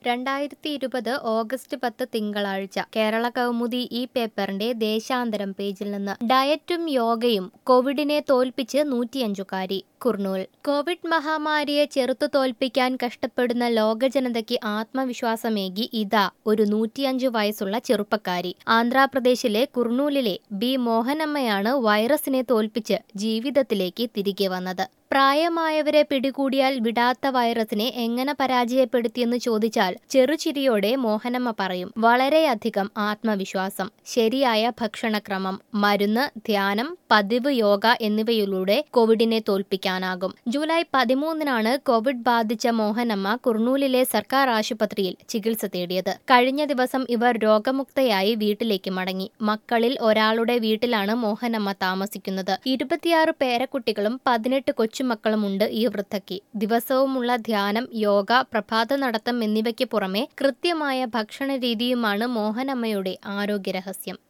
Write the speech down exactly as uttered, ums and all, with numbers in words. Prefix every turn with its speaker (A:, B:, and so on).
A: രണ്ടായിരത്തി ഇരുപത് ഓഗസ്റ്റ് പത്ത് തിങ്കളാഴ്ച കേരള കൗമുദി ഈ പേപ്പറിന്റെ ദേശാന്തരം പേജിൽ നിന്ന് ഡയറ്റും യോഗയും കോവിഡിനെ തോൽപ്പിച്ച് നൂറ്റിയഞ്ചുകാരി കുർണൂൽ. കോവിഡ് മഹാമാരിയെ ചെറുത്തു തോൽപ്പിക്കാൻ കഷ്ടപ്പെടുന്ന ലോക ജനതയ്ക്ക് ആത്മവിശ്വാസമേകി ഇതാ ഒരു നൂറ്റിയഞ്ചു വയസ്സുള്ള ചെറുപ്പക്കാരി. ആന്ധ്രാപ്രദേശിലെ കുർണൂലിലെ ബി മോഹനമ്മയാണ് വൈറസിനെ തോൽപ്പിച്ച് ജീവിതത്തിലേക്ക് തിരികെ വന്നത്. പ്രായമായവരെ പിടികൂടിയാൽ വിടാത്ത വൈറസിനെ എങ്ങനെ പരാജയപ്പെടുത്തിയെന്ന് ചോദിച്ചാൽ ചെറുചിരിയോടെ മോഹനമ്മ പറയും, വളരെയധികം ആത്മവിശ്വാസം, ശരിയായ ഭക്ഷണക്രമം, മരുന്ന്, ധ്യാനം, പതിവ് യോഗ എന്നിവയിലൂടെ കോവിഡിനെ തോൽപ്പിക്കാനാകും. ജൂലൈ പതിമൂന്നിനാണ് കോവിഡ് ബാധിച്ച മോഹനമ്മ കുർണൂലിലെ സർക്കാർ ആശുപത്രിയിൽ ചികിത്സ തേടിയത്. കഴിഞ്ഞ ദിവസം ഇവർ രോഗമുക്തയായി വീട്ടിലേക്ക് മടങ്ങി. മക്കളിൽ ഒരാളുടെ വീട്ടിലാണ് മോഹനമ്മ താമസിക്കുന്നത്. ഇരുപത്തിയാറ് പേരക്കുട്ടികളും പതിനെട്ട് കൊച്ചുമക്കളുമുണ്ട് ഈ വൃദ്ധയ്ക്ക്. ദിവസവുമുള്ള ധ്യാനം, യോഗ, പ്രഭാത നടത്തം എന്നിവയ്ക്ക് പുറമെ കൃത്യമായ ഭക്ഷണ രീതിയുമാണ് മോഹനമ്മയുടെ ആരോഗ്യരഹസ്യം.